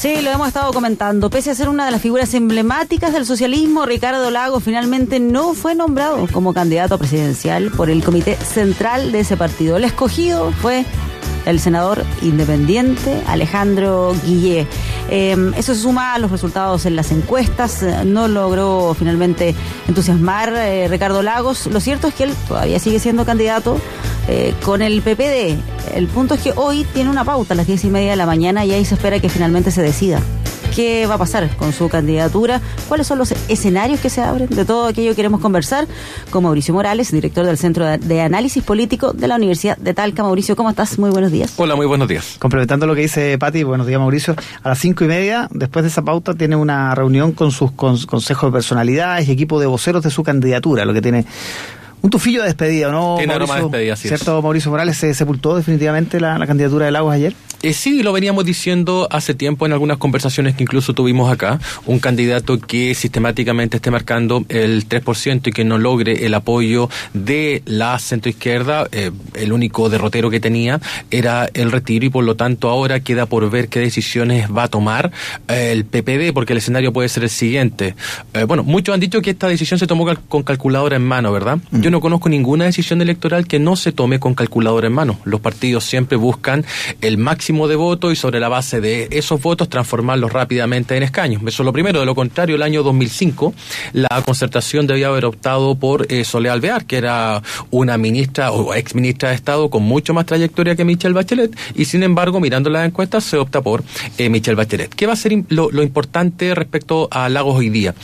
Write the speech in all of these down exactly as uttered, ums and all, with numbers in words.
Sí, lo hemos estado comentando. Pese a ser una de las figuras emblemáticas del socialismo, Ricardo Lagos finalmente no fue nombrado como candidato presidencial por el comité central de ese partido. El escogido fue el senador independiente Alejandro Guillé. Eh, eso se suma a los resultados en las encuestas. No logró finalmente entusiasmar eh, Ricardo Lagos. Lo cierto es que él todavía sigue siendo candidato eh, con el P P D. El punto es que hoy tiene una pauta a las diez y media de la mañana y ahí se espera que finalmente se decida qué va a pasar con su candidatura, cuáles son los escenarios que se abren. De todo aquello queremos conversar con Mauricio Morales, director del Centro de Análisis Político de la Universidad de Talca. Mauricio, ¿cómo estás? Muy buenos días. Hola, muy buenos días. Complementando lo que dice Pati, buenos días, Mauricio. A las cinco y media, después de esa pauta, tiene una reunión con sus con, consejos de personalidades y equipo de voceros de su candidatura, lo que tiene un tufillo de despedida, ¿no? Tiene aroma de despedida, sí. ¿Cierto, es. Mauricio Morales? ¿Se sepultó definitivamente la, la candidatura de Lagos ayer? Eh, sí, lo veníamos diciendo hace tiempo en algunas conversaciones que incluso tuvimos acá. Un candidato que sistemáticamente esté marcando el tres por ciento y que no logre el apoyo de la centroizquierda, eh, el único derrotero que tenía era el retiro y por lo tanto ahora queda por ver qué decisiones va a tomar eh, el P P D, porque el escenario puede ser el siguiente. Eh, bueno, muchos han dicho que esta decisión se tomó cal- con calculadora en mano, ¿verdad? Mm. Yo no conozco ninguna decisión electoral que no se tome con calculadora en mano. Los partidos siempre buscan el máximo de votos y sobre la base de esos votos transformarlos rápidamente en escaños. Eso es lo primero. De lo contrario, el año dos mil cinco la Concertación debía haber optado por eh, Soledad Alvear, que era una ministra o ex ministra de Estado con mucho más trayectoria que Michelle Bachelet, y sin embargo, mirando las encuestas, se opta por eh, Michelle Bachelet. ¿Qué va a ser lo, lo importante respecto a Lagos hoy día?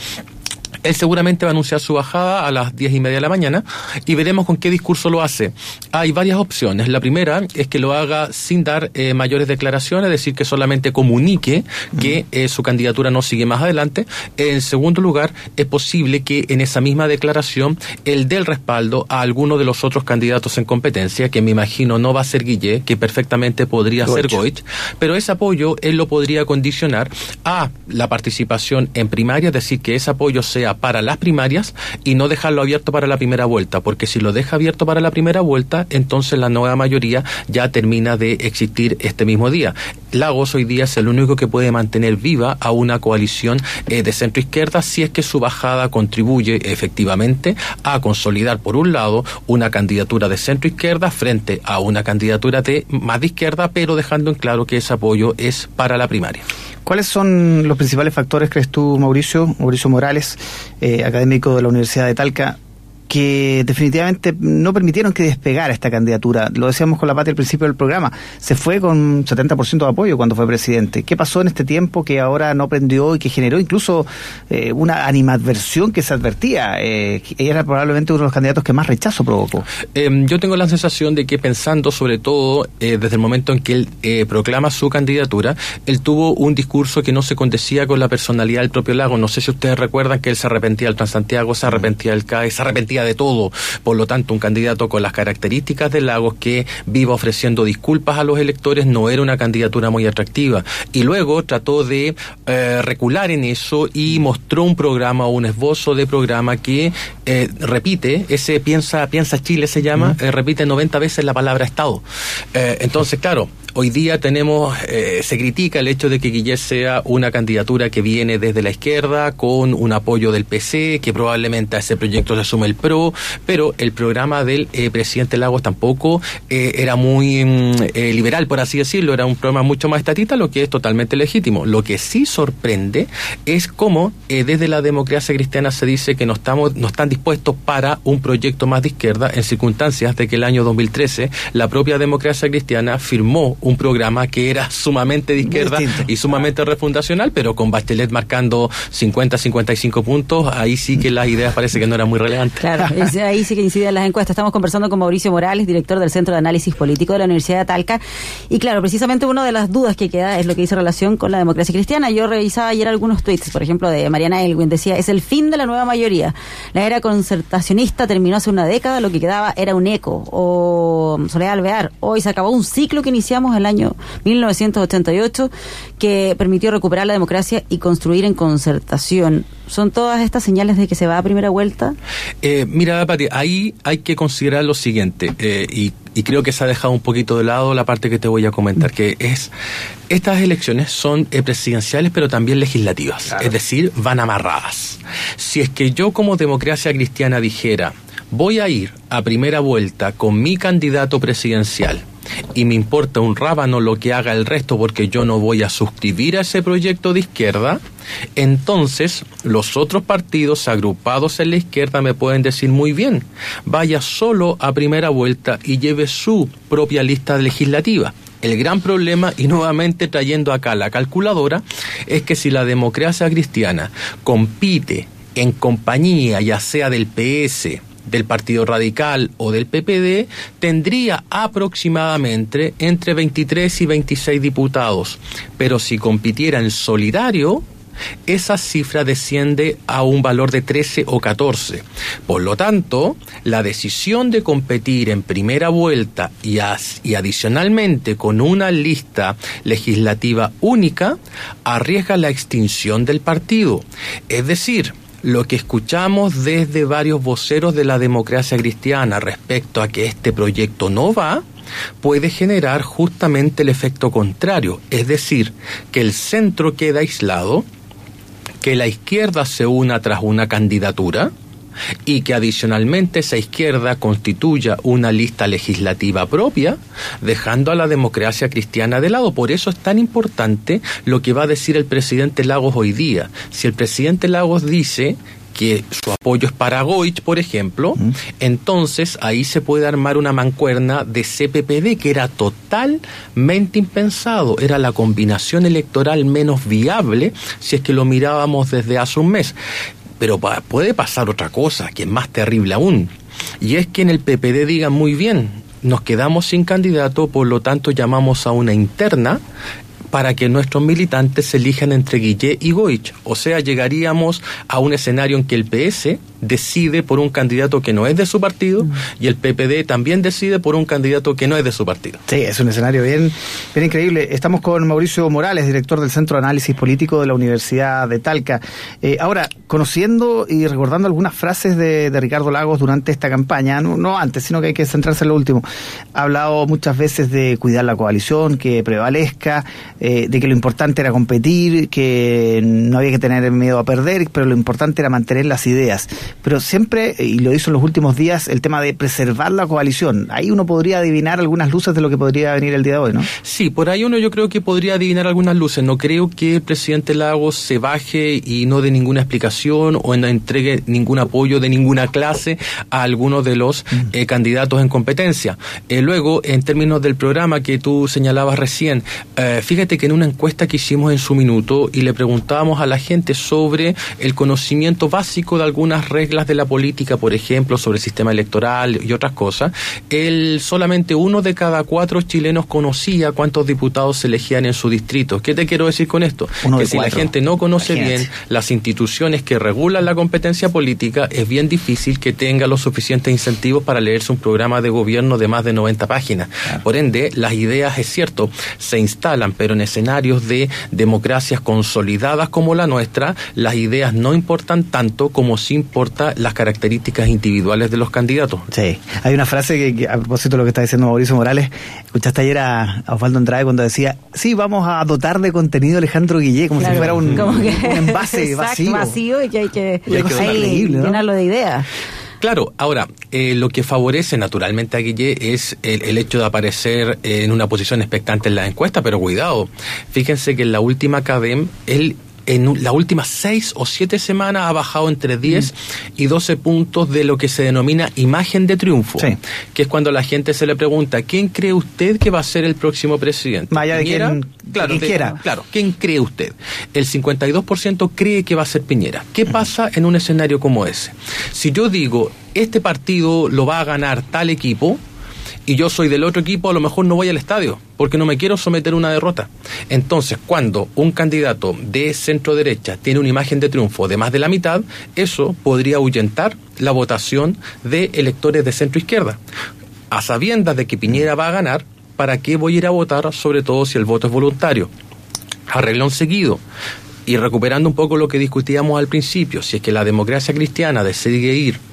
Él seguramente va a anunciar su bajada a las diez y media de la mañana y veremos con qué discurso lo hace. Hay varias opciones. La primera es que lo haga sin dar eh, mayores declaraciones, es decir, que solamente comunique que eh, su candidatura no sigue más adelante. En segundo lugar, es posible que en esa misma declaración él dé el respaldo a alguno de los otros candidatos en competencia, que me imagino no va a ser Guillé, que perfectamente podría Goich. ser Goich, pero ese apoyo él lo podría condicionar a la participación en primaria, es decir, que ese apoyo sea para las primarias y no dejarlo abierto para la primera vuelta, porque si lo deja abierto para la primera vuelta, entonces la nueva mayoría ya termina de existir este mismo día. Lagos hoy día es el único que puede mantener viva a una coalición eh, de centro izquierda si es que su bajada contribuye efectivamente a consolidar por un lado una candidatura de centro izquierda frente a una candidatura de más de izquierda, pero dejando en claro que ese apoyo es para la primaria. ¿Cuáles son los principales factores, crees tú, Mauricio, Mauricio Morales, eh, académico de la Universidad de Talca, que definitivamente no permitieron que despegara esta candidatura? Lo decíamos con la Pati al principio del programa, se fue con setenta por ciento de apoyo cuando fue presidente. ¿Qué pasó en este tiempo que ahora no prendió y que generó incluso eh, una animadversión que se advertía? Eh, era probablemente uno de los candidatos que más rechazo provocó. Eh, yo tengo la sensación de que pensando sobre todo eh, desde el momento en que él eh, proclama su candidatura, él tuvo un discurso que no se condecía con la personalidad del propio Lagos. No sé si ustedes recuerdan que él se arrepentía del Transantiago, se arrepentía del C A E, se arrepentía de todo. Por lo tanto, un candidato con las características de Lagos que viva ofreciendo disculpas a los electores no era una candidatura muy atractiva. Y luego trató de eh, recular en eso y mostró un programa o un esbozo de programa que eh, repite, ese piensa, piensa Chile se llama, uh-huh. eh, repite noventa veces la palabra Estado. Eh, entonces, claro, hoy día tenemos, eh, se critica el hecho de que Guillé sea una candidatura que viene desde la izquierda con un apoyo del P C, que probablemente a ese proyecto se sume el P R O, pero el programa del eh, presidente Lagos tampoco eh, era muy eh, liberal, por así decirlo, era un programa mucho más estatista, lo que es totalmente legítimo. Lo que sí sorprende es cómo eh, desde la democracia cristiana se dice que no estamos, no están dispuestos para un proyecto más de izquierda en circunstancias de que el año dos mil trece la propia democracia cristiana firmó un programa que era sumamente de izquierda y sumamente refundacional, pero con Bachelet marcando cincuenta a cincuenta y cinco puntos, ahí sí que las ideas parece que no eran muy relevantes. Claro, ahí sí que inciden las encuestas. Estamos conversando con Mauricio Morales, director del Centro de Análisis Político de la Universidad de Talca, y claro, precisamente una de las dudas que queda es lo que dice relación con la democracia cristiana. Yo revisaba ayer algunos tweets, por ejemplo, de Mariana Elwin, decía, es el fin de la nueva mayoría. La era concertacionista terminó hace una década, lo que quedaba era un eco. O Soledad Alvear, hoy se acabó un ciclo que iniciamos el año mil novecientos ochenta y ocho que permitió recuperar la democracia y construir en concertación. ¿Son todas estas señales de que se va a primera vuelta? Eh, mira, Pati, ahí hay que considerar lo siguiente, eh, y, y creo que se ha dejado un poquito de lado la parte que te voy a comentar, que es, estas elecciones son eh, presidenciales pero también legislativas, claro. Es decir, van amarradas. Si es que yo como Democracia Cristiana dijera, voy a ir a primera vuelta con mi candidato presidencial, y me importa un rábano lo que haga el resto porque yo no voy a suscribir a ese proyecto de izquierda, entonces los otros partidos agrupados en la izquierda me pueden decir muy bien, vaya solo a primera vuelta y lleve su propia lista legislativa. El gran problema, y nuevamente trayendo acá la calculadora, es que si la Democracia Cristiana compite en compañía ya sea del P S, del Partido Radical o del P P D, tendría aproximadamente entre veintitrés y veintiséis diputados. Pero si compitiera en solidario, esa cifra desciende a un valor de trece o catorce. Por lo tanto, la decisión de competir en primera vuelta y, as, y adicionalmente con una lista legislativa única arriesga la extinción del partido. Es decir, lo que escuchamos desde varios voceros de la Democracia Cristiana respecto a que este proyecto no va, puede generar justamente el efecto contrario, es decir, que el centro queda aislado, que la izquierda se una tras una candidatura y que adicionalmente esa izquierda constituya una lista legislativa propia, dejando a la Democracia Cristiana de lado. Por eso es tan importante lo que va a decir el presidente Lagos hoy día. Si el presidente Lagos dice que su apoyo es para Goich, por ejemplo, uh-huh. entonces ahí se puede armar una mancuerna de C P P D que era totalmente impensado, era la combinación electoral menos viable si es que lo mirábamos desde hace un mes. Pero puede pasar otra cosa, que es más terrible aún, y es que en el P P D digan muy bien, nos quedamos sin candidato, por lo tanto llamamos a una interna para que nuestros militantes se elijan entre Guillé y Goich. O sea, llegaríamos a un escenario en que el P S decide por un candidato que no es de su partido mm. y el P P D también decide por un candidato que no es de su partido. Sí, es un escenario bien, bien increíble. Estamos con Mauricio Morales, director del Centro de Análisis Político de la Universidad de Talca. Eh, ahora, conociendo y recordando algunas frases de, de Ricardo Lagos durante esta campaña, no, no antes, sino que hay que centrarse en lo último, ha hablado muchas veces de cuidar la coalición, que prevalezca, eh, de que lo importante era competir, que no había que tener miedo a perder, pero lo importante era mantener las ideas. Pero siempre, y lo hizo en los últimos días, el tema de preservar la coalición. Ahí uno podría adivinar algunas luces de lo que podría venir el día de hoy, ¿no? Sí, por ahí uno yo creo que podría adivinar algunas luces. No creo que el presidente Lagos se baje y no dé ninguna explicación o no entregue ningún apoyo de ninguna clase a algunos de los mm. eh, candidatos en competencia. Eh, luego, en términos del programa que tú señalabas recién, eh, fíjate que en una encuesta que hicimos en su minuto y le preguntábamos a la gente sobre el conocimiento básico de algunas reglas de la política, por ejemplo, sobre el sistema electoral y otras cosas, el, solamente uno de cada cuatro chilenos conocía cuántos diputados se elegían en su distrito. ¿Qué te quiero decir con esto? Uno que si cuatro. La gente no conoce Imagínate. bien las instituciones que regulan la competencia política, es bien difícil que tenga los suficientes incentivos para leerse un programa de gobierno de más de noventa páginas. Claro. Por ende, las ideas, es cierto, se instalan, pero en escenarios de democracias consolidadas como la nuestra, las ideas no importan tanto como sí importan las características individuales de los candidatos. Sí, hay una frase que, que a propósito de lo que está diciendo Mauricio Morales, escuchaste ayer a, a Osvaldo Andrade cuando decía, sí, vamos a dotar de contenido a Alejandro Guillé, como claro, si fuera un, como que, un envase vacío. vacío y que hay que, y hay que ahí, ¿no? llenarlo de ideas. Claro, ahora, eh, lo que favorece naturalmente a Guillé es el, el hecho de aparecer en una posición expectante en la encuesta, pero cuidado, fíjense que en la última CADEM, él en las últimas seis o siete semanas ha bajado entre diez y doce puntos de lo que se denomina imagen de triunfo, sí. que es cuando la gente se le pregunta, ¿quién cree usted que va a ser el próximo presidente? Más allá de quién, claro, de, quiera. Claro, ¿quién cree usted? El cincuenta y dos por ciento cree que va a ser Piñera. ¿Qué pasa en un escenario como ese? Si yo digo, este partido lo va a ganar tal equipo, y yo soy del otro equipo, a lo mejor no voy al estadio, porque no me quiero someter a una derrota. Entonces, cuando un candidato de centro derecha tiene una imagen de triunfo de más de la mitad, eso podría ahuyentar la votación de electores de centro izquierda. A sabiendas de que Piñera va a ganar, ¿para qué voy a ir a votar? Sobre todo si el voto es voluntario. Arreglón seguido. Y recuperando un poco lo que discutíamos al principio, si es que la Democracia Cristiana decide ir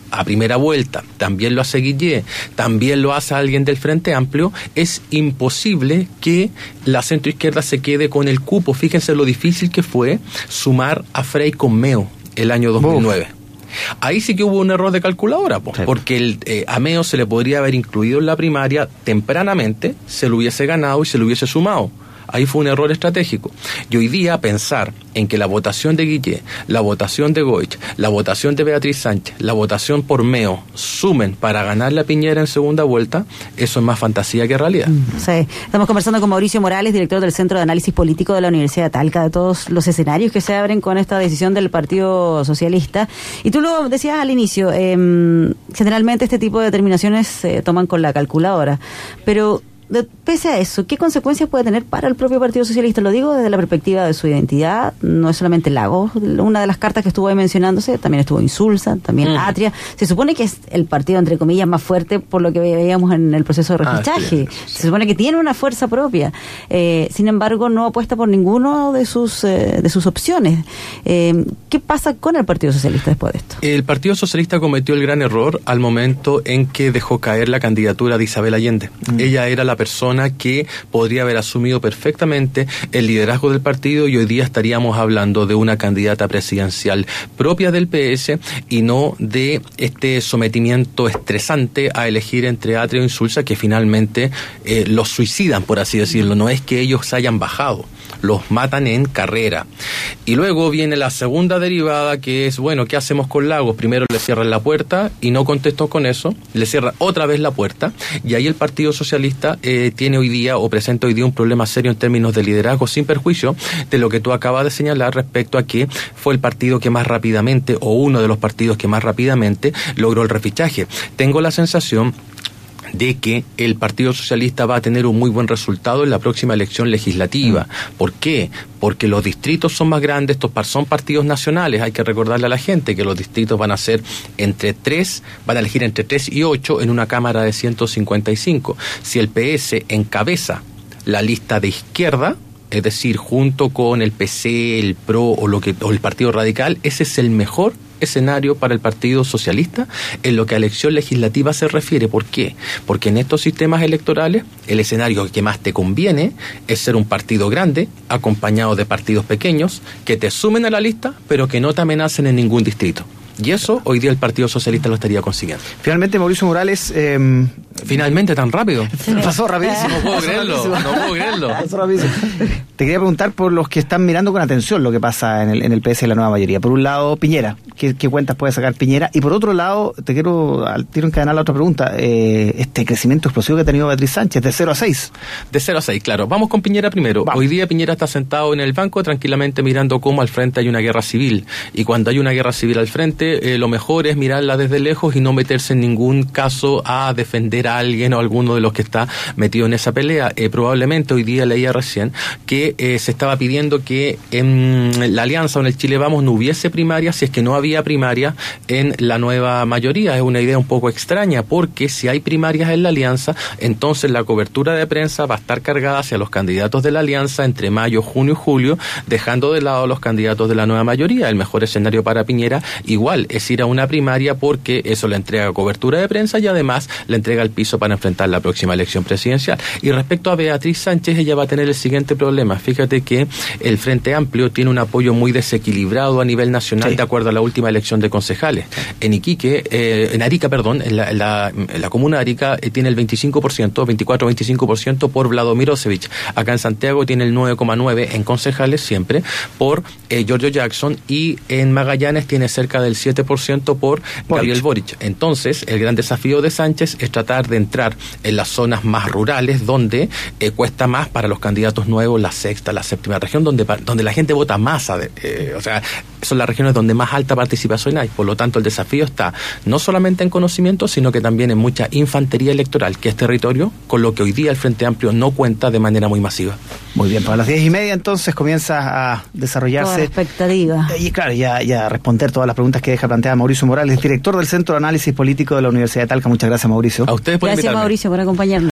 a primera vuelta, también lo hace Guillé, también lo hace alguien del Frente Amplio, es imposible que la centroizquierda se quede con el cupo. Fíjense lo difícil que fue sumar a Frey con Meo el año dos mil nueve. Uf. Ahí sí que hubo un error de calculadora, po, sí. porque el, eh, a Meo se le podría haber incluido en la primaria tempranamente, se lo hubiese ganado y se lo hubiese sumado. Ahí fue un error estratégico. Y hoy día pensar en que la votación de Guillé, la votación de Goich, la votación de Beatriz Sánchez, la votación por Meo sumen para ganar la Piñera en segunda vuelta, eso es más fantasía que realidad. Sí. Estamos conversando con Mauricio Morales, director del Centro de Análisis Político de la Universidad de Talca, de todos los escenarios que se abren con esta decisión del Partido Socialista. Y tú lo decías al inicio, eh, generalmente este tipo de determinaciones se toman con la calculadora, pero de, pese a eso, ¿qué consecuencias puede tener para el propio Partido Socialista? Lo digo desde la perspectiva de su identidad, no es solamente Lagos, una de las cartas que estuvo ahí mencionándose, también estuvo Insulza, también mm. Atria, se supone que es el partido, entre comillas, más fuerte por lo que veíamos en el proceso de registraje, ah, sí, sí. se supone que tiene una fuerza propia, eh, sin embargo no apuesta por ninguno de sus eh, de sus opciones. Eh, ¿Qué pasa con el Partido Socialista después de esto? El Partido Socialista cometió el gran error al momento en que dejó caer la candidatura de Isabel Allende. Mm. Ella era la persona que podría haber asumido perfectamente el liderazgo del partido y hoy día estaríamos hablando de una candidata presidencial propia del P S y no de este sometimiento estresante a elegir entre Atria o Insulza, que finalmente eh, los suicidan, por así decirlo. No es que ellos se hayan bajado, los matan en carrera. Y luego viene la segunda derivada, que es, bueno, ¿qué hacemos con Lagos? Primero le cierran la puerta y no contestó con eso, le cierran otra vez la puerta y ahí el Partido Socialista eh, tiene hoy día o presenta hoy día un problema serio en términos de liderazgo, sin perjuicio de lo que tú acabas de señalar respecto a que fue el partido que más rápidamente o uno de los partidos que más rápidamente logró el refichaje. Tengo la sensación de que el Partido Socialista va a tener un muy buen resultado en la próxima elección legislativa. ¿Por qué? Porque los distritos son más grandes, estos son partidos nacionales, hay que recordarle a la gente que los distritos van a ser entre tres, van a elegir entre tres y ocho en una cámara de ciento cincuenta y cinco. Si el P S encabeza la lista de izquierda, es decir, junto con el P C, el P R O o, lo que, o el Partido Radical, ese es el mejor escenario para el Partido Socialista en lo que a elección legislativa se refiere. ¿Por qué? Porque en estos sistemas electorales el escenario que más te conviene es ser un partido grande acompañado de partidos pequeños que te sumen a la lista pero que no te amenacen en ningún distrito. Y eso hoy día el Partido Socialista lo estaría consiguiendo. Finalmente, Mauricio Morales... Eh... Finalmente, tan rápido. Pasó rapidísimo. No puedo creerlo, no puedo creerlo. Pasó rapidísimo. Te quería preguntar por los que están mirando con atención lo que pasa en el, en el P S y la nueva mayoría. Por un lado, Piñera. ¿Qué, qué cuentas puede sacar Piñera? Y por otro lado, te quiero al tiro encadenar la otra pregunta. Eh, este crecimiento explosivo que ha tenido Beatriz Sánchez, de cero a seis. De cero a seis, claro. Vamos con Piñera primero. Vamos. Hoy día Piñera está sentado en el banco tranquilamente mirando cómo al frente hay una guerra civil. Y cuando hay una guerra civil al frente, eh, lo mejor es mirarla desde lejos y no meterse en ningún caso a defender a alguien o a alguno de los que está metido en esa pelea. Eh, probablemente hoy día leía recién que eh, se estaba pidiendo que en la Alianza o en el Chile Vamos no hubiese primaria si es que no había primaria en la nueva mayoría. Es una idea un poco extraña porque si hay primarias en la Alianza, entonces la cobertura de prensa va a estar cargada hacia los candidatos de la Alianza entre mayo, junio y julio, dejando de lado los candidatos de la nueva mayoría. El mejor escenario para Piñera igual es ir a una primaria porque eso le entrega cobertura de prensa y además le entrega el piso para enfrentar la próxima elección presidencial. Y respecto a Beatriz Sánchez, ella va a tener el siguiente problema. Fíjate que el Frente Amplio tiene un apoyo muy desequilibrado a nivel nacional, sí, de acuerdo a la última elección de concejales. En Iquique, eh, en Arica, perdón, en la, en la, en la comuna de Arica eh, tiene el veinticinco por ciento, veinticuatro a veinticinco por ciento por Vladomir Osevich. Acá en Santiago tiene el nueve coma nueve por ciento en concejales siempre por eh, Giorgio Jackson y en Magallanes tiene cerca del siete por ciento por Gabriel Boric. Entonces, el gran desafío de Sánchez es tratar de entrar en las zonas más rurales donde eh, cuesta más para los candidatos nuevos, la sexta, la séptima región, donde, donde la gente vota más, eh, o sea, son las regiones donde más alta participación hay. Por lo tanto, el desafío está no solamente en conocimiento, sino que también en mucha infantería electoral, que es territorio con lo que hoy día el Frente Amplio no cuenta de manera muy masiva. Muy bien, para las diez y media entonces comienza a desarrollarse... Toda la expectativa. Y claro, ya, ya responder todas las preguntas que deja planteada Mauricio Morales, director del Centro de Análisis Político de la Universidad de Talca. Muchas gracias, Mauricio. A ustedes por Gracias, invitarme. Mauricio, por acompañarnos.